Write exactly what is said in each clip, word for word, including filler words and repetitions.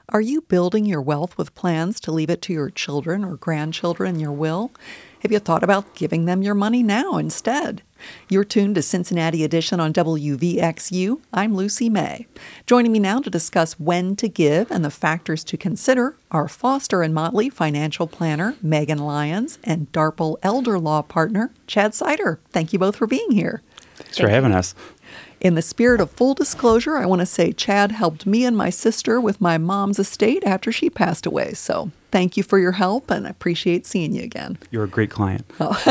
Are you building your wealth with plans to leave it to your children or grandchildren in your will? Have you thought about giving them your money now instead? You're tuned to Cincinnati Edition on W V X U. I'm Lucy May. Joining me now to discuss when to give and the factors to consider are Foster and Motley financial planner Megan Lyons and Darpel elder law partner Chad Sider. Thank you both for being here. Thanks for having us. In the spirit of full disclosure, I want to say Chad helped me and my sister with my mom's estate after she passed away. So thank you for your help, and I appreciate seeing you again. You're a great client. Oh.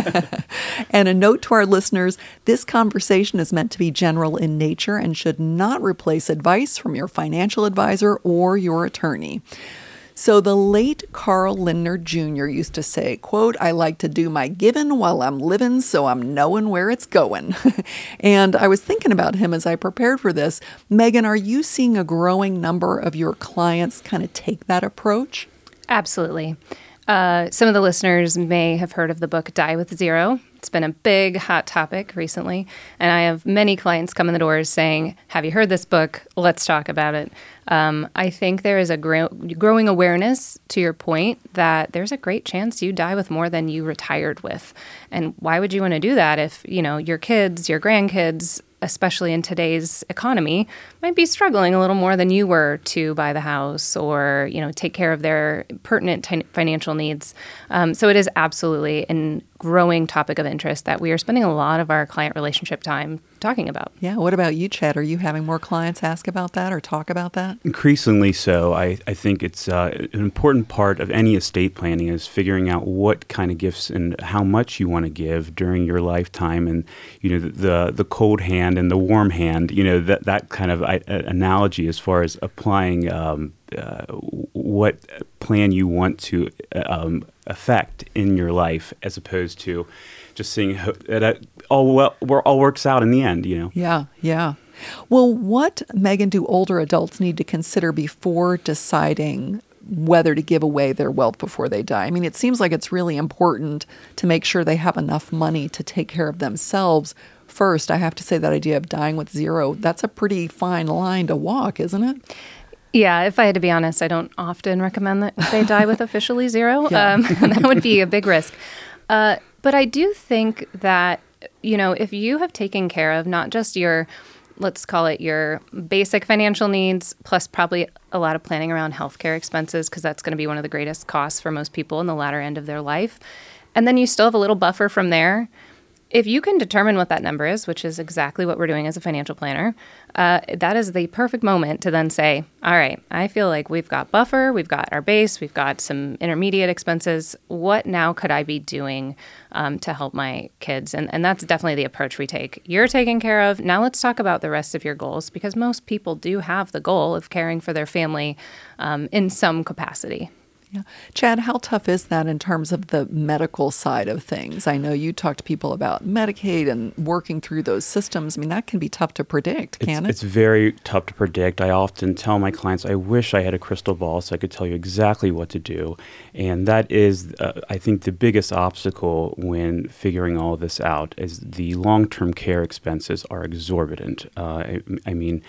And a note to our listeners, this conversation is meant to be general in nature and should not replace advice from your financial advisor or your attorney. So the late Carl Lindner Junior used to say, quote, "I like to do my giving while I'm living, so I'm knowing where it's going." And I was thinking about him as I prepared for this. Megan, are you seeing a growing number of your clients kind of take that approach? Absolutely. Uh, some of the listeners may have heard of the book Die with Zero. It's been a big, hot topic recently, and I have many clients come in the doors saying, have you heard this book? Let's talk about it. Um, I think there is a grow- growing awareness, to your point, that there's a great chance you die with more than you retired with. And why would you want to do that if, you know, your kids, your grandkids, especially in today's economy, might be struggling a little more than you were to buy the house or, you know, take care of their pertinent t- financial needs. Um, so it is absolutely a growing topic of interest that we are spending a lot of our client relationship time talking about. Yeah. What about you, Chad? Are you having more clients ask about that or talk about that? Increasingly so. I, I think it's uh, an important part of any estate planning is figuring out what kind of gifts and how much you want to give during your lifetime. And, you know, the the, the cold hand and the warm hand, you know, that, that kind of I, uh, analogy as far as applying um, uh, what plan you want to um, affect in your life as opposed to just seeing that all well, all works out in the end, you know? Yeah, yeah. Well, what, Megan, do older adults need to consider before deciding whether to give away their wealth before they die? I mean, it seems like it's really important to make sure they have enough money to take care of themselves first. I have to say that idea of dying with zero, that's a pretty fine line to walk, isn't it? Yeah, if I had to be honest, I don't often recommend that they die with officially zero. Yeah. Um, that would be a big risk. Uh, but I do think that, you know, if you have taken care of not just your, let's call it your basic financial needs, plus probably a lot of planning around healthcare expenses, because that's going to be one of the greatest costs for most people in the latter end of their life. And then you still have a little buffer from there. If you can determine what that number is, which is exactly what we're doing as a financial planner, uh, that is the perfect moment to then say, all right, I feel like we've got buffer, we've got our base, we've got some intermediate expenses. What now could I be doing um, to help my kids? And, and that's definitely the approach we take. You're taken care of. Now let's talk about the rest of your goals, because most people do have the goal of caring for their family um, in some capacity. Yeah. Chad, how tough is that in terms of the medical side of things? I know you talk to people about Medicaid and working through those systems. I mean, that can be tough to predict, can it's, it? It's very tough to predict. I often tell my clients, I wish I had a crystal ball so I could tell you exactly what to do. And that is, uh, I think, the biggest obstacle when figuring all this out is the long-term care expenses are exorbitant. Uh, I, I mean,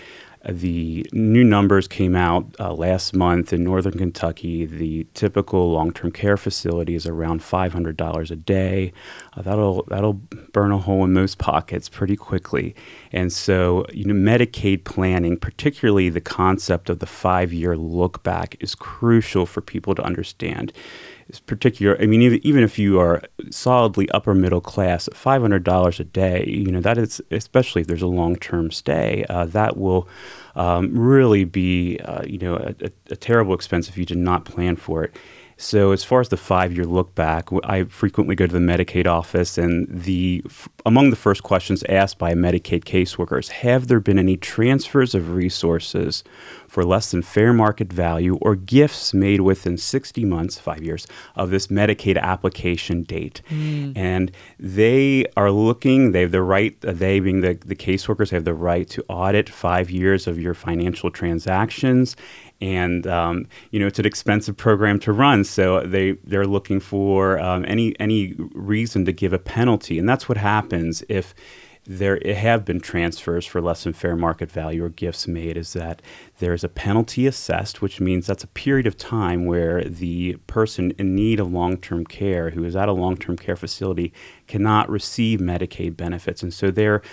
the new numbers came out uh, last month in Northern Kentucky. The typical long-term care facility is around five hundred dollars a day. Uh, that'll that'll burn a hole in most pockets pretty quickly. And so, you know, Medicaid planning, particularly the concept of the five-year look back, is crucial for people to understand. It's particular. I mean, even, even if you are solidly upper middle class, five hundred dollars a day, you know, that is, especially if there's a long-term stay, uh, that will um, really be, uh, you know, a, a, a terrible expense if you did not plan for it. So as far as the five-year look back, I frequently go to the Medicaid office, and the f- among the first questions asked by Medicaid caseworkers, have there been any transfers of resources for less than fair market value or gifts made within sixty months, five years, of this Medicaid application date? Mm. And they are looking, they have the right, they being the, the caseworkers, have the right to audit five years of your financial transactions. And, um, you know, it's an expensive program to run. So they, they're looking for um, any any reason to give a penalty. And that's what happens if there have been transfers for less than fair market value or gifts made, is that there's a penalty assessed, which means that's a period of time where the person in need of long-term care who is at a long-term care facility cannot receive Medicaid benefits. And so they're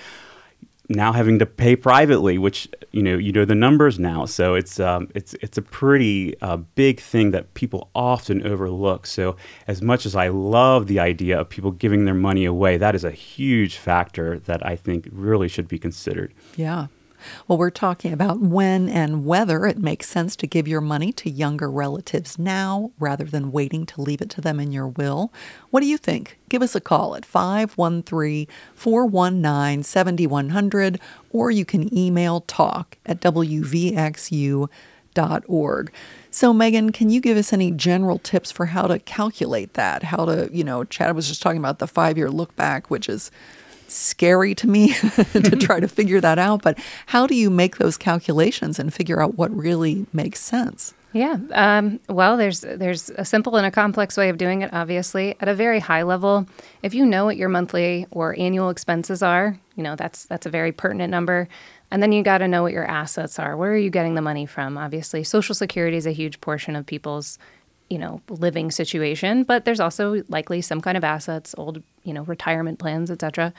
now having to pay privately, which, you know, you know the numbers now. So it's um, it's it's a pretty uh, big thing that people often overlook. So as much as I love the idea of people giving their money away, that is a huge factor that I think really should be considered. Yeah. Well, we're talking about when and whether it makes sense to give your money to younger relatives now rather than waiting to leave it to them in your will. What do you think? Give us a call at five one three, four one nine, seven one zero zero, or you can email talk at w v x u dot org. So, Megan, can you give us any general tips for how to calculate that? How to, you know, Chad was just talking about the five-year look back, which is scary to me to try to figure that out. But how do you make those calculations and figure out what really makes sense? Yeah. Um, well, there's there's a simple and a complex way of doing it, obviously. At a very high level, if you know what your monthly or annual expenses are, you know, that's that's a very pertinent number. And then you got to know what your assets are. Where are you getting the money from? Obviously, Social Security is a huge portion of people's, you know, living situation, but there's also likely some kind of assets, old, you know, retirement plans, et cetera.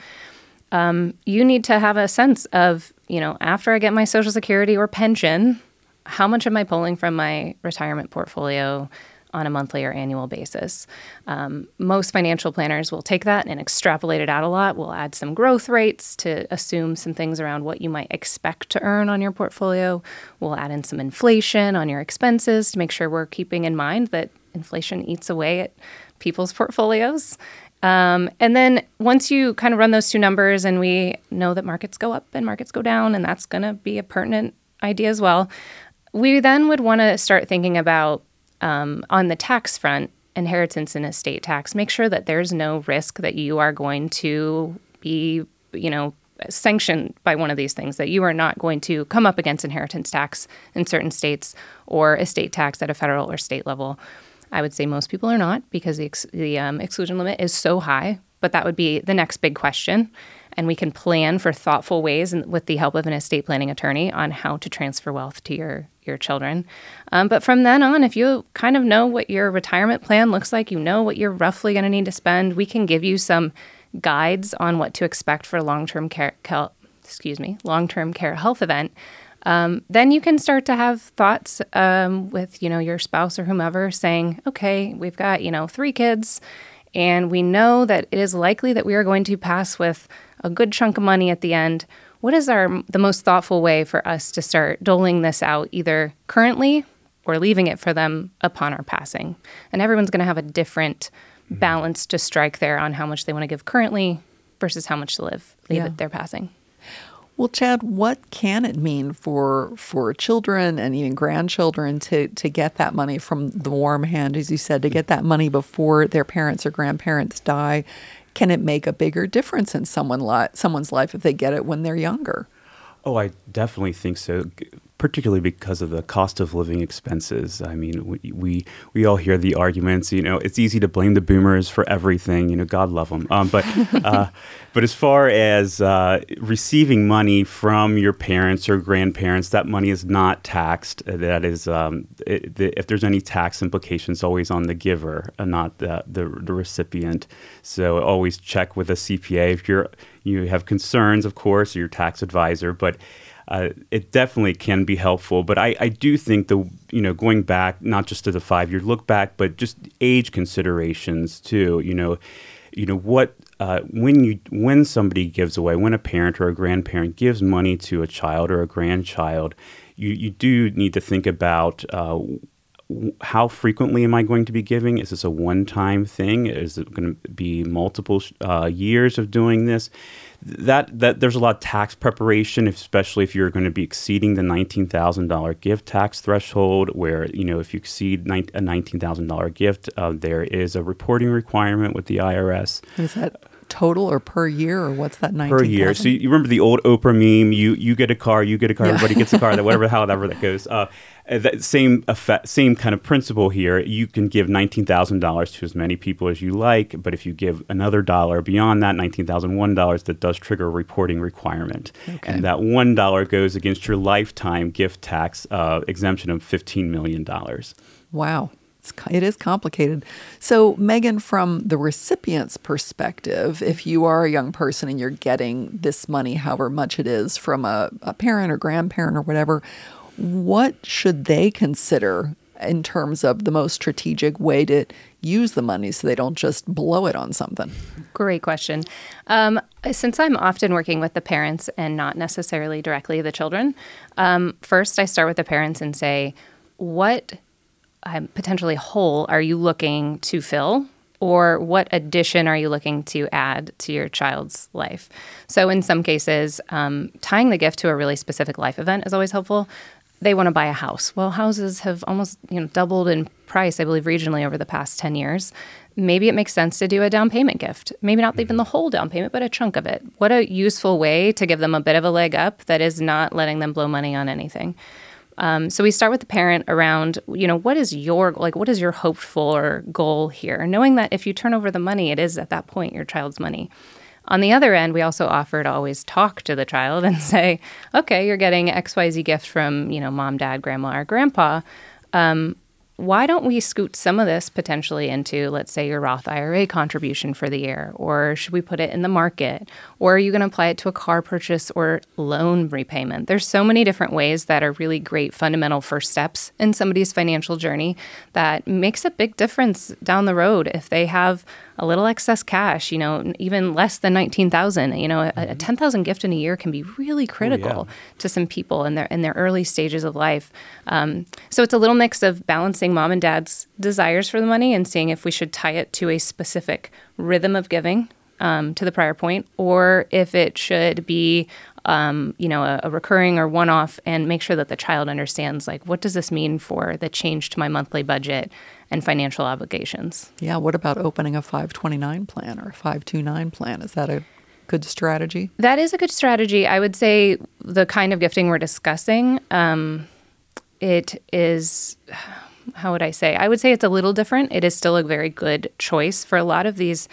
Um, you need to have a sense of, you know, after I get my Social Security or pension, how much am I pulling from my retirement portfolio on a monthly or annual basis? Um, most financial planners will take that and extrapolate it out a lot. We'll add some growth rates to assume some things around what you might expect to earn on your portfolio. We'll add in some inflation on your expenses to make sure we're keeping in mind that inflation eats away at people's portfolios. Um, and then once you kind of run those two numbers and we know that markets go up and markets go down, and that's going to be a pertinent idea as well, we then would want to start thinking about, um, on the tax front, inheritance and estate tax. Make sure that there's no risk that you are going to be, you know, sanctioned by one of these things, that you are not going to come up against inheritance tax in certain states or estate tax at a federal or state level. I would say most people are not, because the, ex- the um, exclusion limit is so high, but that would be the next big question. And we can plan for thoughtful ways, and with the help of an estate planning attorney, on how to transfer wealth to your, your children. Um, but from then on, if you kind of know what your retirement plan looks like, you know what you're roughly going to need to spend, we can give you some guides on what to expect for a long-term care, cal- excuse me, long-term care health event. Um, then you can start to have thoughts um, with, you know, your spouse or whomever, saying, okay, we've got, you know, three kids, and we know that it is likely that we are going to pass with a good chunk of money at the end. What is our the most thoughtful way for us to start doling this out, either currently or leaving it for them upon our passing? And everyone's going to have a different mm-hmm. balance to strike there on how much they want to give currently versus how much to live, leave Yeah. at their passing. Well, Chad, what can it mean for for children and even grandchildren to, to get that money from the warm hand, as you said, to get that money before their parents or grandparents die? Can it make a bigger difference in someone li- someone's life if they get it when they're younger? Oh, I definitely think so, g- particularly because of the cost of living expenses. I mean, we, we we all hear the arguments, you know, it's easy to blame the boomers for everything, you know, God love them. Um, but uh, but as far as uh, receiving money from your parents or grandparents, that money is not taxed. That is, um, it, the, if there's any tax implications, always on the giver, and not the, the the recipient. So always check with a C P A if you're you have concerns, of course, or your tax advisor, but Uh, it definitely can be helpful. But I, I do think the, you know, going back, not just to the five-year look back, but just age considerations too, you know, you know, what, uh, when you, when somebody gives away, when a parent or a grandparent gives money to a child or a grandchild, you, you do need to think about, uh, how frequently am I going to be giving? Is this a one-time thing? Is it going to be multiple uh, years of doing this? That that there's a lot of tax preparation, especially if you're going to be exceeding the nineteen thousand dollars gift tax threshold, where, you know, if you exceed a nineteen thousand dollars gift, uh, there is a reporting requirement with the I R S. Is that total or per year, or what's that nineteen per thousand? year. So you remember the old Oprah meme? You you get a car, you get a car, yeah. everybody gets a car. That whatever, however that goes. Uh, that same effect, same kind of principle here. You can give nineteen thousand dollars to as many people as you like, but if you give another dollar beyond that, nineteen thousand one dollars, that does trigger a reporting requirement, okay. and that one dollar goes against your lifetime gift tax uh, exemption of fifteen million dollars. Wow. It's, it is complicated. So, Megan, from the recipient's perspective, if you are a young person and you're getting this money, however much it is, from a, a parent or grandparent or whatever, what should they consider in terms of the most strategic way to use the money so they don't just blow it on something? Great question. Um, since I'm often working with the parents and not necessarily directly the children, um, first I start with the parents and say, what Um, potentially hole are you looking to fill, or what addition are you looking to add to your child's life? So in some cases, um, tying the gift to a really specific life event is always helpful. They want to buy a house. Well, houses have almost you know doubled in price, I believe, regionally over the past ten years. Maybe it makes sense to do a down payment gift. Maybe not even the whole down payment, but a chunk of it. What a useful way to give them a bit of a leg up that is not letting them blow money on anything. Um, so we start with the parent around, you know, what is your, like, what is your hoped for goal here? Knowing that if you turn over the money, it is at that point your child's money. On the other end, we also offer to always talk to the child and say, okay, you're getting X Y Z gift from, you know, mom, dad, grandma, or grandpa. Um, why don't we scoot some of this potentially into, let's say, your Roth I R A contribution for the year? Or should we put it in the market? Or are you going to apply it to a car purchase or loan repayment? There's so many different ways that are really great fundamental first steps in somebody's financial journey that makes a big difference down the road if they have a little excess cash, you know, even less than nineteen thousand. You know, a, a ten thousand gift in a year can be really critical oh, yeah. to some people in their in their early stages of life. Um, so it's a little mix of balancing mom and dad's desires for the money and seeing if we should tie it to a specific rhythm of giving, um, to the prior point, or if it should be, um, you know, a, a recurring or one-off, and make sure that the child understands, like, what does this mean for the change to my monthly budget and financial obligations? Yeah. What about opening a five twenty-nine plan or a five twenty-nine plan? Is that a good strategy? That is a good strategy. I would say the kind of gifting we're discussing, um, it is, how would I say? I would say it's a little different. It is still a very good choice for a lot of these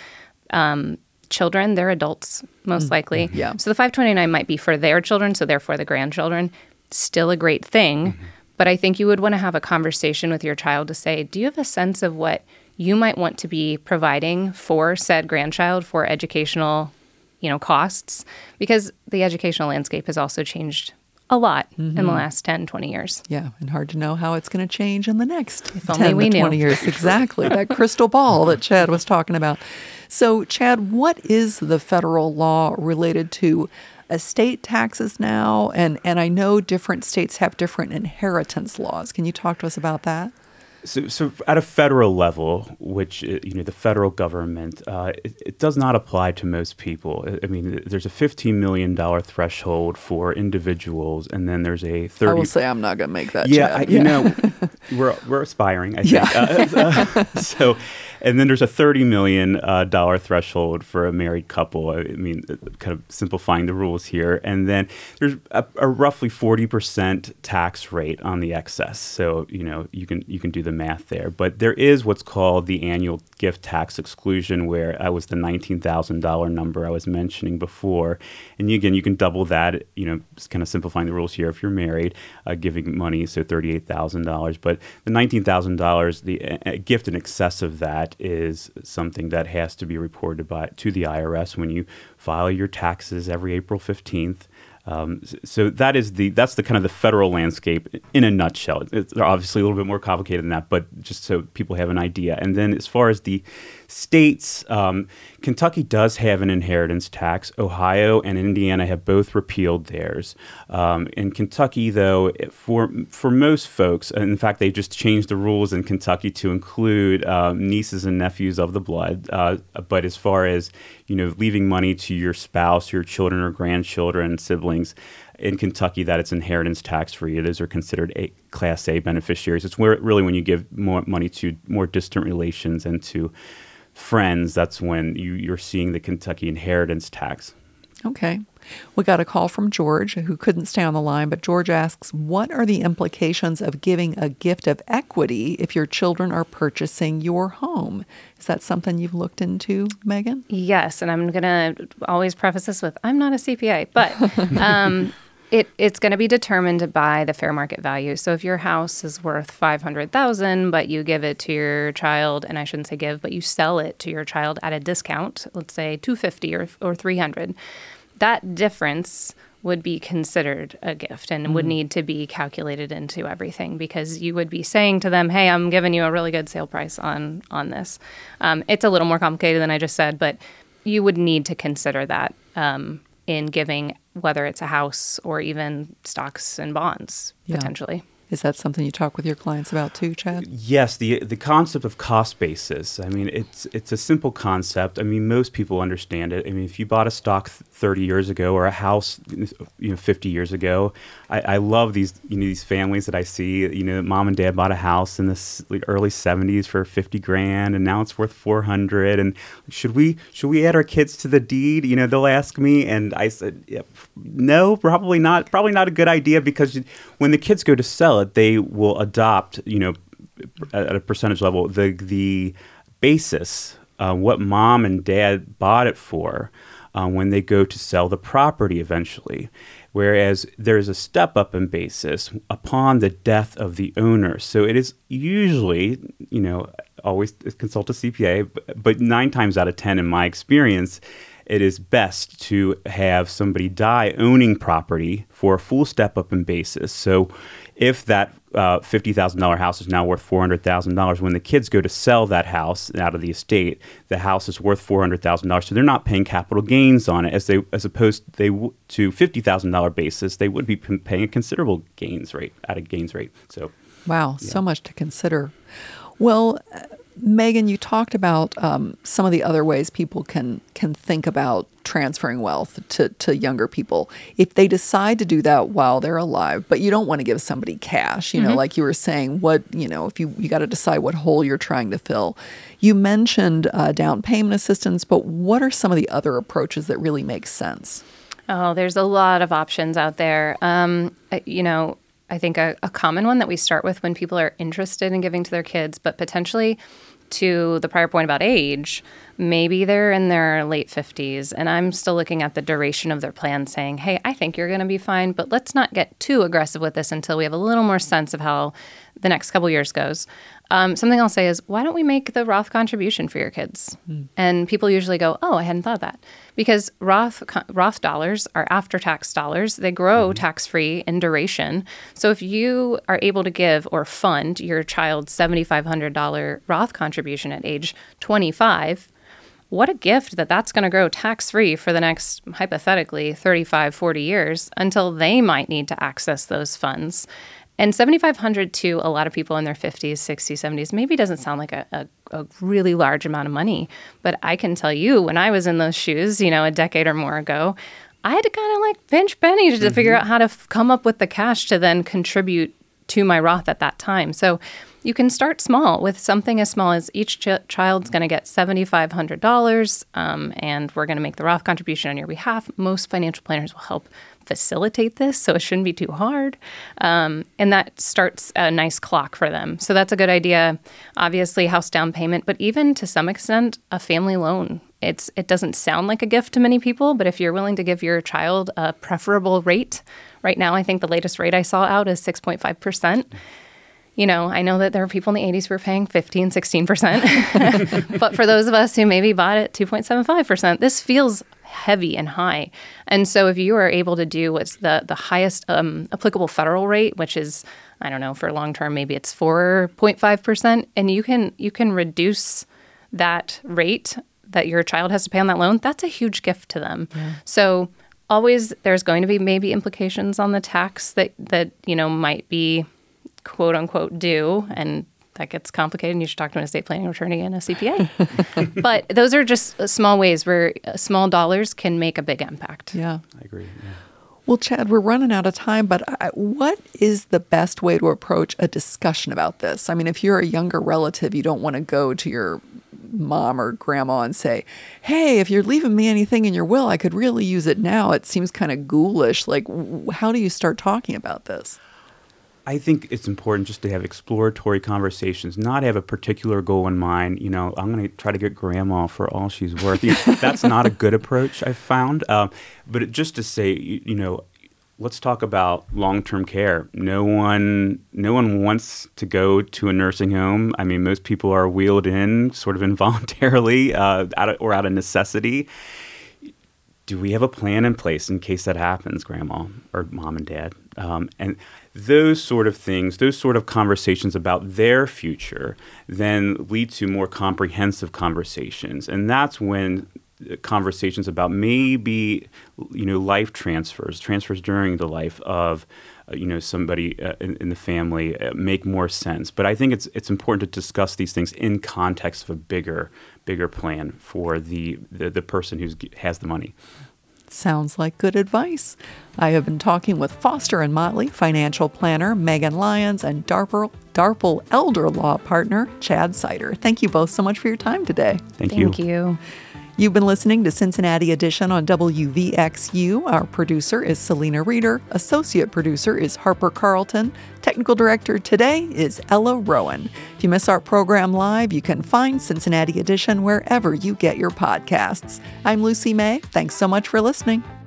um, children. They're adults, most mm, likely. Yeah. So the five twenty-nine might be for their children, so therefore the grandchildren. Still a great thing. Mm-hmm. But I think you would want to have a conversation with your child to say, do you have a sense of what you might want to be providing for said grandchild for educational, you know, costs? Because the educational landscape has also changed a lot mm-hmm. in the last ten, twenty years. Yeah, and hard to know how it's going to change in the next if ten only we to twenty knew. years. Exactly, that crystal ball that Chad was talking about. So, Chad, what is the federal law related to estate taxes now? And, and I know different states have different inheritance laws. Can you talk to us about that? So, so at a federal level, which, you know, the federal government, uh, it, it does not apply to most people. I mean, there's a fifteen million dollars threshold for individuals, and then there's a thirty. I will say I'm not going to make that. Yeah, Chad. I, you know, we're we're aspiring, I think. Yeah. uh, uh, so, and then there's a thirty million dollars uh, threshold for a married couple. I mean, kind of simplifying the rules here. And then there's a, a roughly forty percent tax rate on the excess. So, you know, you can you can do the math there. But there is what's called the annual gift tax exclusion, where that was the nineteen thousand dollars number I was mentioning before. And you, again, you can double that, you know, just kind of simplifying the rules here if you're married, uh, giving money, so thirty-eight thousand dollars. But the nineteen thousand dollars, the uh, gift in excess of that is something that has to be reported by to the I R S when you file your taxes every April fifteenth. Um, so that is the that's the kind of the federal landscape in a nutshell. It's obviously a little bit more complicated than that, but just so people have an idea. And then as far as the states, um, Kentucky does have an inheritance tax. Ohio and Indiana have both repealed theirs. Um, in Kentucky, though, for for most folks, in fact, they just changed the rules in Kentucky to include um, nieces and nephews of the blood. Uh, but as far as, you know, leaving money to your spouse, your children or grandchildren, siblings, in Kentucky, that it's inheritance tax free. Those are considered a Class A beneficiaries. It's where really when you give more money to more distant relations and to friends, that's when you, you're seeing the Kentucky inheritance tax. Okay. We got a call from George, who couldn't stay on the line, but George asks, what are the implications of giving a gift of equity if your children are purchasing your home? Is that something you've looked into, Megan? Yes, and I'm going to always preface this with, I'm not a C P A, but um, it, it's going to be determined by the fair market value. So if your house is worth five hundred thousand dollars, but you give it to your child, and I shouldn't say give, but you sell it to your child at a discount, let's say two hundred fifty dollars or, or three hundred dollars, that difference would be considered a gift and mm. would need to be calculated into everything, because you would be saying to them, hey, I'm giving you a really good sale price on, on this. Um, it's a little more complicated than I just said, but you would need to consider that um, in giving, whether it's a house or even stocks and bonds, yeah. potentially. Is that something you talk with your clients about too, Chad? Yes, the the concept of cost basis. I mean, it's it's a simple concept. I mean, most people understand it. I mean, if you bought a stock thirty years ago or a house, you know, fifty years ago, I, I love these you know these families that I see. You know, mom and dad bought a house in the early seventies for fifty grand, and now it's worth four hundred. And should we should we add our kids to the deed? You know, they'll ask me, and I said, yeah, no, probably not. Probably not a good idea, because when the kids go to sell it, they will adopt, you know, at a percentage level, the the basis, uh, what mom and dad bought it for uh, when they go to sell the property eventually. Whereas there's a step up in basis upon the death of the owner. So it is usually, you know, always consult a C P A, but, but nine times out of ten in my experience, it is best to have somebody die owning property for a full step up in basis. So if that uh, fifty thousand dollars house is now worth four hundred thousand dollars, when the kids go to sell that house out of the estate, the house is worth four hundred thousand dollars. So they're not paying capital gains on it, as they as opposed they w- to fifty thousand dollars basis, they would be p- paying a considerable gains rate at a gains rate. So, wow, yeah. So much to consider. Well, uh, Megan, you talked about um, some of the other ways people can can think about transferring wealth to, to younger people. If they decide to do that while they're alive, but you don't want to give somebody cash, you mm-hmm. know, like you were saying, what, you know, if you, you got to decide what hole you're trying to fill. You mentioned uh, down payment assistance, but what are some of the other approaches that really make sense? Oh, there's a lot of options out there. Um, you know, I think a, a common one that we start with when people are interested in giving to their kids, but potentially to the prior point about age, maybe they're in their late fifties and I'm still looking at the duration of their plan saying, hey, I think you're going to be fine, but let's not get too aggressive with this until we have a little more sense of how the next couple years goes. Um, something I'll say is, why don't we make the Roth contribution for your kids? Mm. And people usually go, oh, I hadn't thought of that. Because Roth Roth dollars are after-tax dollars. They grow mm-hmm. tax-free in duration. So if you are able to give or fund your child's seven thousand five hundred dollars Roth contribution at age twenty-five, what a gift that that's going to grow tax-free for the next, hypothetically, thirty-five, forty years until they might need to access those funds. And seven thousand five hundred dollars to a lot of people in their fifties, sixties, seventies maybe doesn't sound like a, a, a really large amount of money. But I can tell you, when I was in those shoes, you know, a decade or more ago, I had to kind of like pinch pennies to mm-hmm. figure out how to f- come up with the cash to then contribute to my Roth at that time. So you can start small with something as small as each ch- child's going to get seven thousand five hundred dollars, um, and we're going to make the Roth contribution on your behalf. Most financial planners will help facilitate this, so it shouldn't be too hard. Um, and that starts a nice clock for them. So that's a good idea. Obviously, house down payment, but even to some extent, a family loan. It's It doesn't sound like a gift to many people, but if you're willing to give your child a preferable rate, right now I think the latest rate I saw out is six point five percent. You know, I know that there were people in the eighties who were paying fifteen, sixteen percent. But for those of us who maybe bought it two point seven five percent, this feels heavy and high. And so if you are able to do what's the, the highest um, applicable federal rate, which is, I don't know, for long term, maybe it's four point five percent, and you can you can reduce that rate that your child has to pay on that loan, that's a huge gift to them. Yeah. So always there's going to be maybe implications on the tax that, that, you know, might be quote unquote due, and that gets complicated, and you should talk to an estate planning attorney and a C P A. But those are just small ways where small dollars can make a big impact. Yeah. I agree. Yeah. Well, Chad, we're running out of time, but I, what is the best way to approach a discussion about this? I mean, if you're a younger relative, you don't want to go to your mom or grandma and say, hey, if you're leaving me anything in your will, I could really use it now. It seems kind of ghoulish. Like, w- how do you start talking about this? I think it's important just to have exploratory conversations, not have a particular goal in mind. You know, I'm going to try to get grandma for all she's worth. You know, that's not a good approach, I've found. Um, but it, just to say, you, you know, let's talk about long-term care. No one, no one wants to go to a nursing home. I mean, most people are wheeled in sort of involuntarily uh, out of, or out of necessity. Do we have a plan in place in case that happens, grandma or mom and dad? Um, and those sort of things, those sort of conversations about their future then lead to more comprehensive conversations. And that's when conversations about maybe, you know, life transfers, transfers during the life of, uh, you know, somebody uh, in, in the family uh, make more sense. But I think it's it's important to discuss these things in context of a bigger, bigger plan for the the, the person who has the money. Sounds like good advice. I have been talking with Foster and Motley financial planner Megan Lyons and Darpel, Darpel elder law partner Chad Sider. Thank you both so much for your time today. Thank you. Thank you. You've been listening to Cincinnati Edition on W V X U. Our producer is Selena Reeder. Associate producer is Harper Carlton. Technical director today is Ella Rowan. If you miss our program live, you can find Cincinnati Edition wherever you get your podcasts. I'm Lucy May. Thanks so much for listening.